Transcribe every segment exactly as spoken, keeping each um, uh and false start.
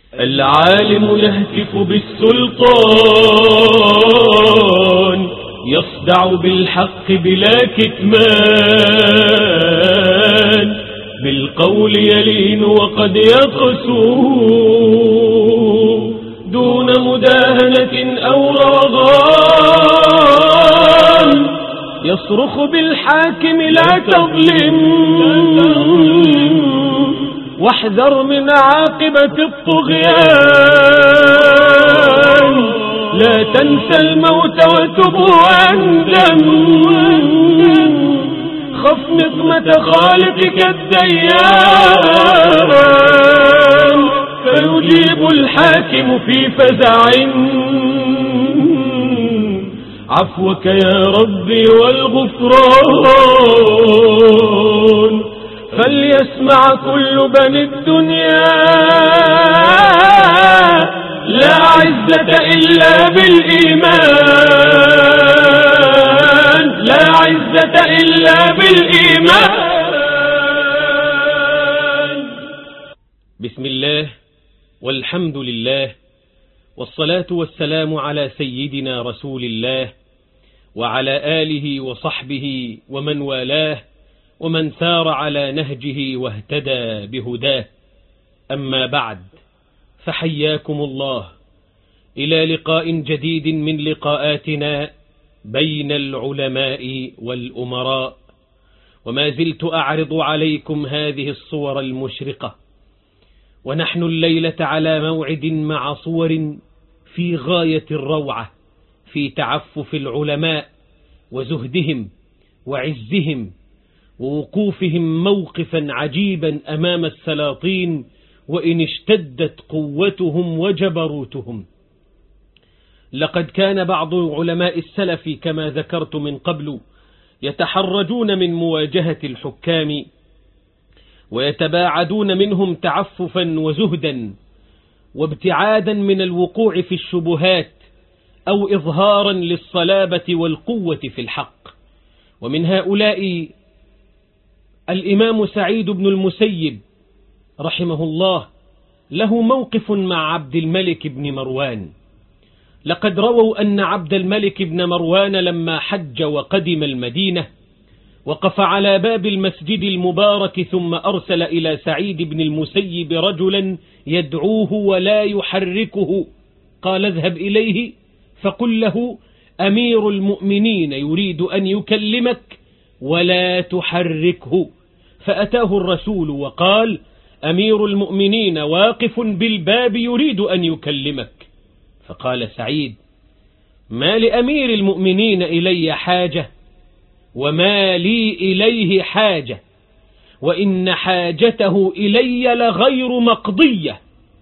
العالم يهتف بالسلطان، يصدع بالحق بلا كتمان، بالقول يلين وقد يقسو دون مداهنة أو رغان، يصرخ بالحاكم لا تظلم واحذر من عاقبة الطغيان، لا تنسى الموت وتب واندم، خف نقمة خالقك الديان، فيجيب الحاكم في فزع عفوك يا ربي والغفران، فليسمع كل بني الدنيا لا عزة إلا بالإيمان، لا عزة إلا بالإيمان. بسم الله والحمد لله والصلاة والسلام على سيدنا رسول الله وعلى آله وصحبه ومن والاه ومن سار على نهجه واهتدى بهداه. أما بعد، فحياكم الله إلى لقاء جديد من لقاءاتنا بين العلماء والأمراء، وما زلت أعرض عليكم هذه الصور المشرقة، ونحن الليلة على موعد مع صور في غاية الروعة في تعفف العلماء وزهدهم وعزهم ووقوفهم موقفا عجيبا أمام السلاطين وإن اشتدت قوتهم وجبروتهم. لقد كان بعض علماء السلف كما ذكرت من قبل يتحرجون من مواجهة الحكام ويتباعدون منهم تعففا وزهدا وابتعادا من الوقوع في الشبهات أو إظهارا للصلابة والقوة في الحق. ومن هؤلاء الإمام سعيد بن المسيب رحمه الله، له موقف مع عبد الملك بن مروان. لقد رووا أن عبد الملك بن مروان لما حج وقدم المدينة وقف على باب المسجد المبارك، ثم أرسل إلى سعيد بن المسيب رجلا يدعوه ولا يحركه، قال اذهب إليه فقل له أمير المؤمنين يريد أن يكلمك ولا تحركه. فأتاه الرسول وقال أمير المؤمنين واقف بالباب يريد أن يكلمك. فقال سعيد ما لأمير المؤمنين إلي حاجة وما لي إليه حاجة، وإن حاجته إلي لغير مقضية.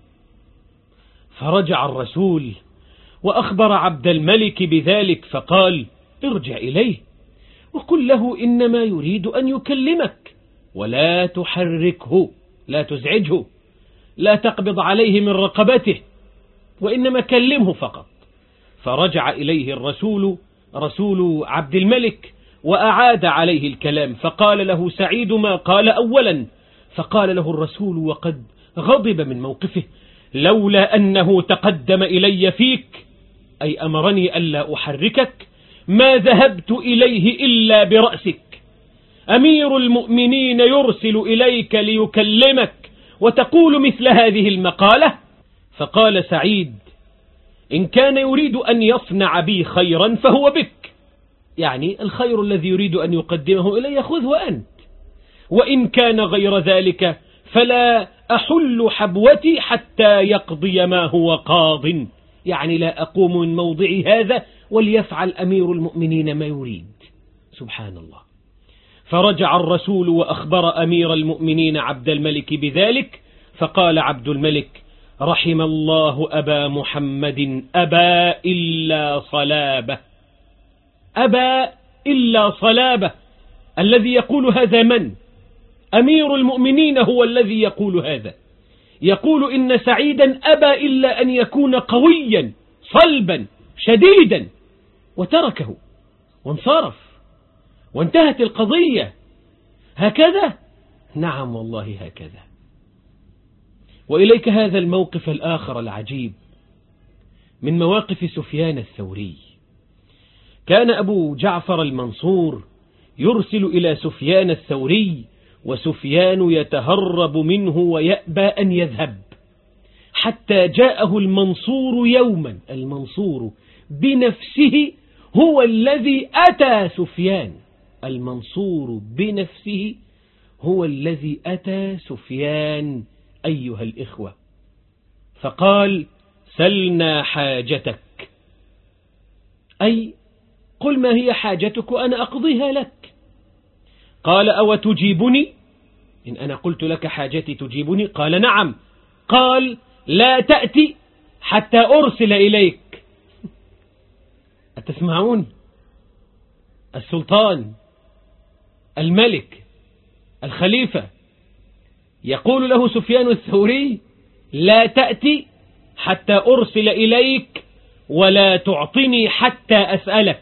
فرجع الرسول وأخبر عبد الملك بذلك، فقال ارجع إليه وقل له إنما يريد أن يكلمك ولا تحركه، لا تزعجه، لا تقبض عليه من رقبته، وإنما كلمه فقط. فرجع إليه الرسول رسول عبد الملك وأعاد عليه الكلام، فقال له سعيد ما قال أولا. فقال له الرسول وقد غضب من موقفه لولا أنه تقدم إلي فيك أي أمرني ألا أحركك ما ذهبت إليه إلا برأسك. أمير المؤمنين يرسل إليك ليكلمك وتقول مثل هذه المقالة. فقال سعيد إن كان يريد أن يصنع بي خيرا فهو بك، يعني الخير الذي يريد أن يقدمه إلي خذه أنت، وإن كان غير ذلك فلا أحل حبوتي حتى يقضي ما هو قاض، يعني لا أقوم من موضعي هذا وليفعل أمير المؤمنين ما يريد. سبحان الله. فرجع الرسول وأخبر أمير المؤمنين عبد الملك بذلك، فقال عبد الملك رحم الله أبا محمد أبى إلا صلابة. أبى إلا صلابة، الذي يقول هذا من؟ أمير المؤمنين هو الذي يقول هذا، يقول إن سعيدا أبى إلا أن يكون قويا صلبا شديدا، وتركه وانصرف وانتهت القضية. هكذا؟ نعم والله هكذا. وإليك هذا الموقف الآخر العجيب من مواقف سفيان الثوري. كان أبو جعفر المنصور يرسل إلى سفيان الثوري، وسفيان يتهرب منه ويأبى أن يذهب، حتى جاءه المنصور يوما، المنصور بنفسه هو الذي أتى سفيان، المنصور بنفسه هو الذي أتى سفيان أيها الإخوة، فقال: سلنا حاجتك، أي قل ما هي حاجتك وأنا أقضيها لك. قال: أو تجيبني إن أنا قلت لك حاجتي تجيبني؟ قال: نعم. قال: لا تأتي حتى أرسل إليك. أتسمعون؟ السلطان الملك الخليفة يقول له سفيان الثوري: لا تأتي حتى أرسل إليك، ولا تعطني حتى أسألك،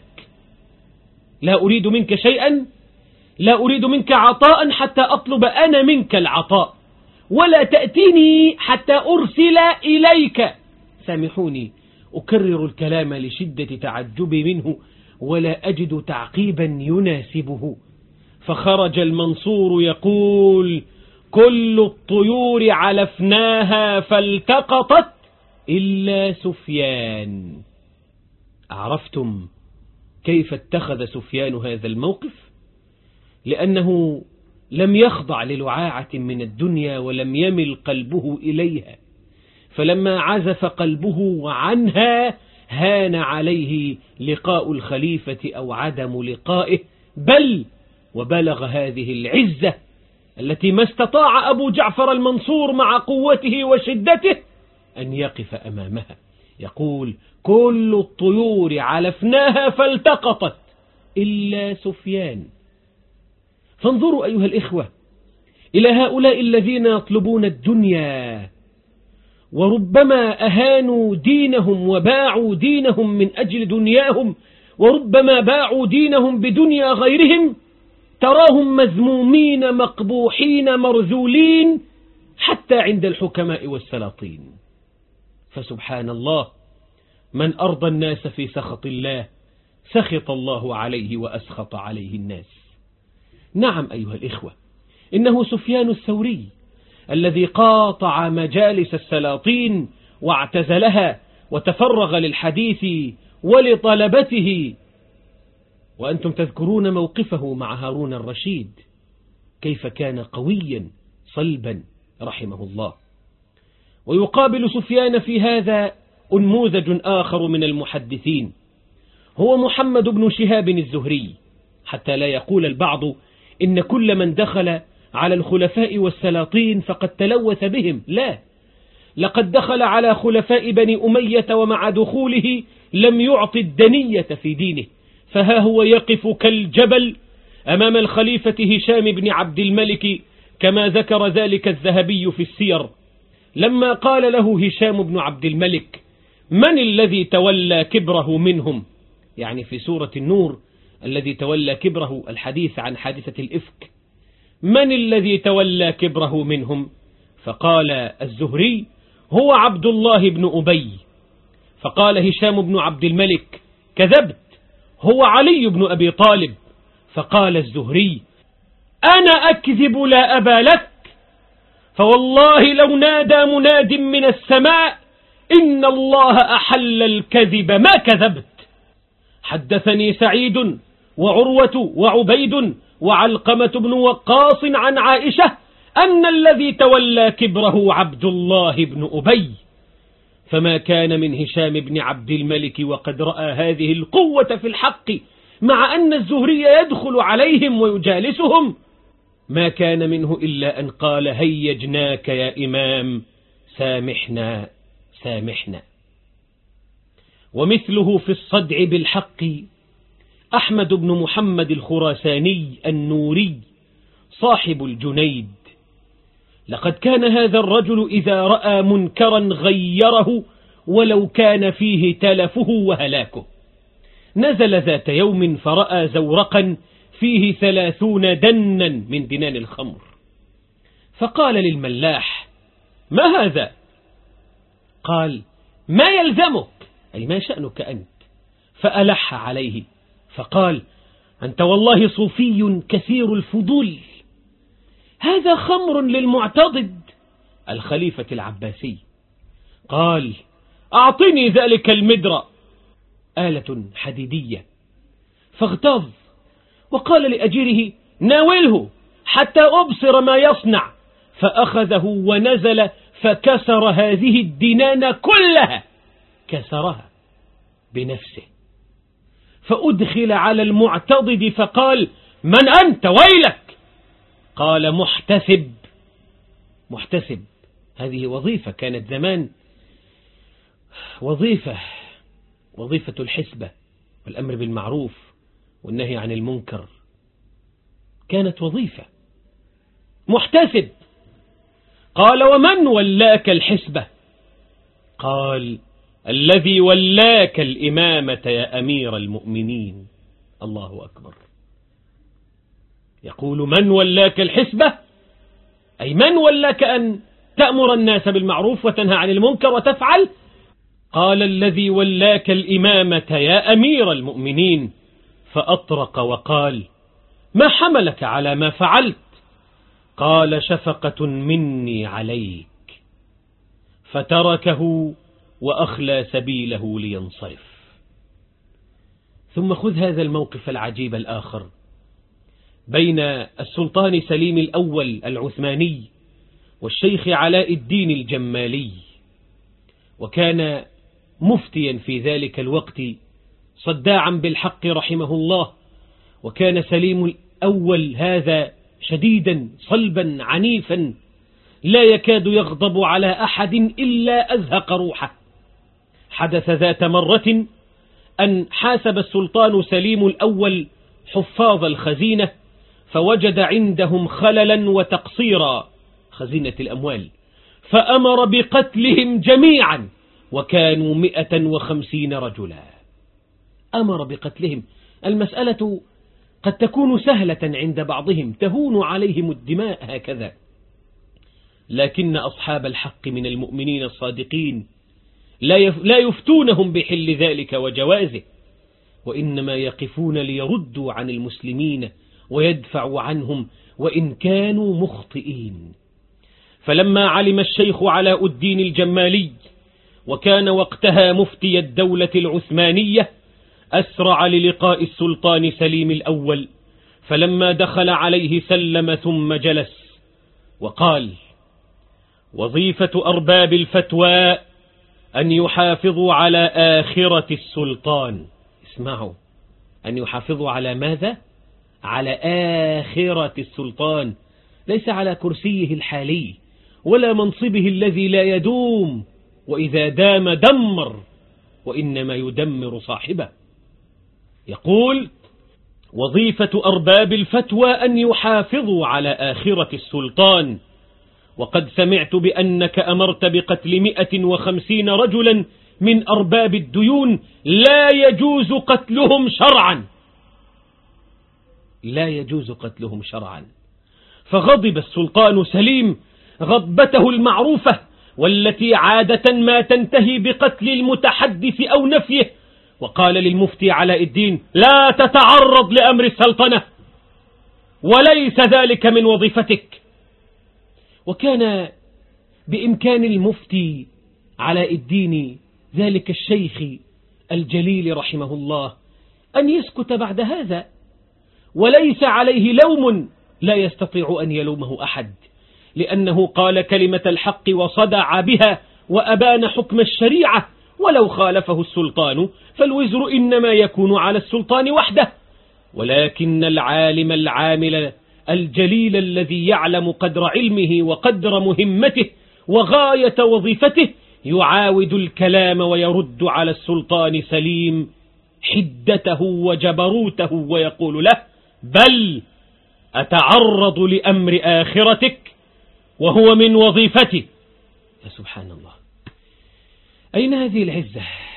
لا أريد منك شيئا، لا أريد منك عطاء حتى أطلب أنا منك العطاء، ولا تأتيني حتى أرسل إليك. سامحوني أكرر الكلام لشدة تعجبي منه ولا أجد تعقيبا يناسبه. فخرج المنصور يقول: كل الطيور علفناها فالتقطت إلا سفيان. عرفتم كيف اتخذ سفيان هذا الموقف؟ لأنه لم يخضع للعاعة من الدنيا ولم يمل قلبه إليها، فلما عزف قلبه عنها هان عليه لقاء الخليفة أو عدم لقائه، بل وبلغ هذه العزة التي ما استطاع أبو جعفر المنصور مع قوته وشدته أن يقف أمامها. يقول: كل الطيور علفناها فالتقطت إلا سفيان. فانظروا أيها الإخوة إلى هؤلاء الذين يطلبون الدنيا، وربما أهانوا دينهم وباعوا دينهم من أجل دنياهم، وربما باعوا دينهم بدنيا غيرهم، تراهم مذمومين مقبوحين مرذولين حتى عند الحكماء والسلاطين. فسبحان الله، من أرضى الناس في سخط الله سخط الله عليه وأسخط عليه الناس. نعم أيها الإخوة، إنه سفيان الثوري الذي قاطع مجالس السلاطين واعتزلها وتفرغ للحديث ولطلبته. وأنتم تذكرون موقفه مع هارون الرشيد، كيف كان قويا صلبا رحمه الله. ويقابل سفيان في هذا أنموذج آخر من المحدثين، هو محمد بن شهاب الزهري، حتى لا يقول البعض إن كل من دخل على الخلفاء والسلاطين فقد تلوث بهم. لا، لقد دخل على خلفاء بني أمية ومع دخوله لم يعطي الدنية في دينه، فها هو يقف كالجبل أمام الخليفة هشام بن عبد الملك، كما ذكر ذلك الذهبي في السير، لما قال له هشام بن عبد الملك: من الذي تولى كبره منهم؟ يعني في سورة النور الذي تولى كبره الحديث عن حادثة الإفك، من الذي تولى كبره منهم؟ فقال الزهري: هو عبد الله بن أبي. فقال هشام بن عبد الملك: كذبت، هو علي بن أبي طالب. فقال الزهري: أنا أكذب لا أبا لك، فوالله لو نادى مناد من السماء إن الله أحل الكذب ما كذبت. حدثني سعيد وعروة وعبيد وعلقمة بن وقاص عن عائشة أن الذي تولى كبره عبد الله بن أبي. فما كان من هشام بن عبد الملك وقد رأى هذه القوة في الحق مع أن الزهري يدخل عليهم ويجالسهم، ما كان منه إلا أن قال: هيجناك يا إمام، سامحنا سامحنا. ومثله في الصدع بالحق أحمد بن محمد الخراساني النوري صاحب الجنيد. لقد كان هذا الرجل إذا رأى منكرا غيره ولو كان فيه تلفه وهلاكه. نزل ذات يوم فرأى زورقا فيه ثلاثون دنا من دنان الخمر، فقال للملاح: ما هذا؟ قال: ما يلزمك، أي ما شأنك أنت؟ فألح عليه فقال: أنت والله صوفي كثير الفضول، هذا خمر للمعتضد الخليفة العباسي. قال: أعطني ذلك المدرة، آلة حديدية، فاغتاظ وقال لأجيره: ناوله حتى أبصر ما يصنع، فأخذه ونزل فكسر هذه الدنان كلها، كسرها بنفسه، فأدخل على المعتضد فقال: من أنت ويلك؟ قال: محتسب. محتسب هذه وظيفة كانت زمان، وظيفة وظيفة الحسبة والأمر بالمعروف والنهي عن المنكر، كانت وظيفة. محتسب. قال: ومن ولاك الحسبة؟ قال: الذي ولاك الإمامة يا أمير المؤمنين. الله أكبر. يقول: من ولاك الحسبة، أي من ولاك أن تأمر الناس بالمعروف وتنهى عن المنكر وتفعل؟ قال: الذي ولاك الإمامة يا أمير المؤمنين. فأطرق وقال: ما حملك على ما فعلت؟ قال: شفقة مني عليك. فتركه وأخلى سبيله لينصرف. ثم خذ هذا الموقف العجيب الآخر بين السلطان سليم الأول العثماني والشيخ علاء الدين الجمالي، وكان مفتيا في ذلك الوقت صداعا بالحق رحمه الله، وكان سليم الأول هذا شديدا صلبا عنيفا لا يكاد يغضب على أحد إلا أزهق روحه. حدث ذات مرة أن حاسب السلطان سليم الأول حفاظ الخزينة، فوجد عندهم خللا وتقصيرا، خزينة الأموال، فأمر بقتلهم جميعا، وكانوا مئة وخمسين رجلا. أمر بقتلهم. المسألة قد تكون سهلة عند بعضهم، تهون عليهم الدماء هكذا، لكن أصحاب الحق من المؤمنين الصادقين لا يفتونهم بحل ذلك وجوازه، وإنما يقفون ليردوا عن المسلمين ويدفعوا عنهم وإن كانوا مخطئين. فلما علم الشيخ علاء الدين الجمالي، وكان وقتها مفتي الدولة العثمانية، أسرع للقاء السلطان سليم الأول، فلما دخل عليه سلم ثم جلس وقال: وظيفة أرباب الفتوى أن يحافظوا على آخرة السلطان. اسمعوا، أن يحافظوا على ماذا؟ على آخرة السلطان، ليس على كرسيه الحالي ولا منصبه الذي لا يدوم، وإذا دام دمر، وإنما يدمر صاحبه. يقول: وظيفة أرباب الفتوى أن يحافظوا على آخرة السلطان، وقد سمعت بأنك أمرت بقتل مئة وخمسين رجلا من أرباب الديون لا يجوز قتلهم شرعا. لا يجوز قتلهم شرعا. فغضب السلطان سليم غضبته المعروفة، والتي عادة ما تنتهي بقتل المتحدث أو نفيه، وقال للمفتي علاء الدين: لا تتعرض لأمر السلطنة، وليس ذلك من وظيفتك. وكان بإمكان المفتي علاء الدين ذلك الشيخ الجليل رحمه الله أن يسكت بعد هذا، وليس عليه لوم لا يستطيع أن يلومه أحد، لأنه قال كلمة الحق وصدع بها وأبان حكم الشريعة، ولو خالفه السلطان فالوزر إنما يكون على السلطان وحده. ولكن العالم العامل الجليل الذي يعلم قدر علمه وقدر مهمته وغاية وظيفته يعاود الكلام ويرد على السلطان سليم حدته وجبروته، ويقول له: بل أتعرض لأمر آخرتك وهو من وظيفتي. يا سبحان الله، أين هذه العزة؟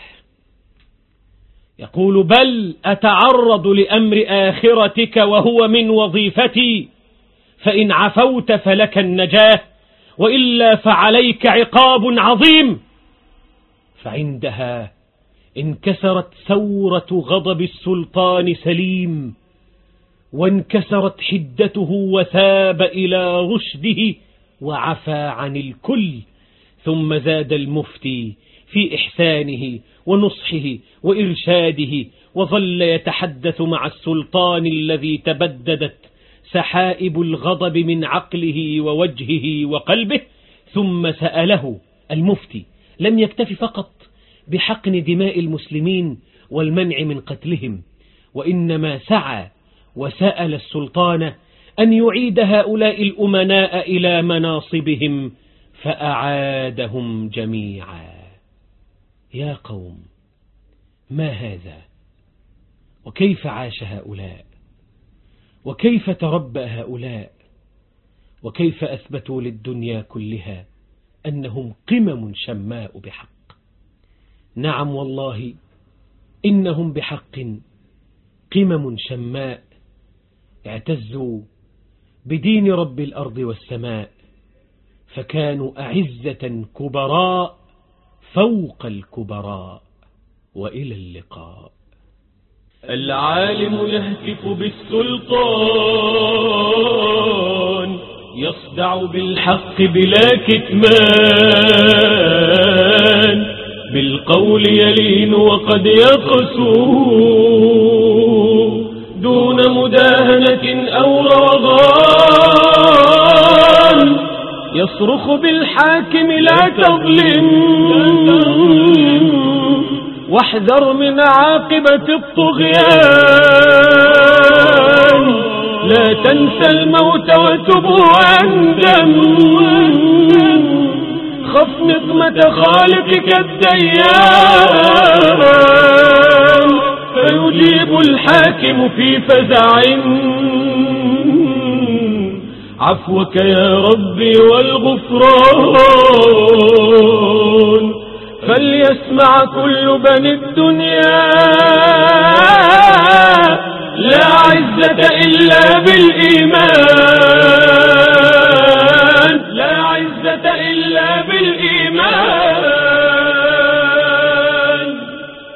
يقول: بل أتعرض لأمر آخرتك وهو من وظيفتي، فإن عفوت فلك النجاة، وإلا فعليك عقاب عظيم. فعندها انكسرت ثورة غضب السلطان سليم، وانكسرت حدته وثاب إلى رشده وعفى عن الكل. ثم زاد المفتي في إحسانه ونصحه وإرشاده، وظل يتحدث مع السلطان الذي تبددت سحائب الغضب من عقله ووجهه وقلبه. ثم سأله المفتي، لم يكتف فقط بحقن دماء المسلمين والمنع من قتلهم، وإنما سعى وسأل السلطان أن يعيد هؤلاء الأمناء إلى مناصبهم، فأعادهم جميعا. يا قوم، ما هذا؟ وكيف عاش هؤلاء؟ وكيف تربى هؤلاء؟ وكيف أثبتوا للدنيا كلها أنهم قمم شماء بحق؟ نعم والله، إنهم بحق قمم شماء، اعتزوا بدين رب الأرض والسماء، فكانوا أعزة كبراء فوق الكبراء. وإلى اللقاء. العالم يهتف بالسلطان، يصدع بالحق بلا كتمان، بالقول يلين وقد يقسو دون مداهنة أو رضان، يصرخ بالحاكم لا تظلم، واحذر من عاقبة الطغيان، لا تنسى الموت وتب واندم، خف نقمة خالقك الديان، فيجيب الحاكم في فزع عفوك يا ربي والغفران، فليسمع كل بني الدنيا لا عزة إلا بالإيمان.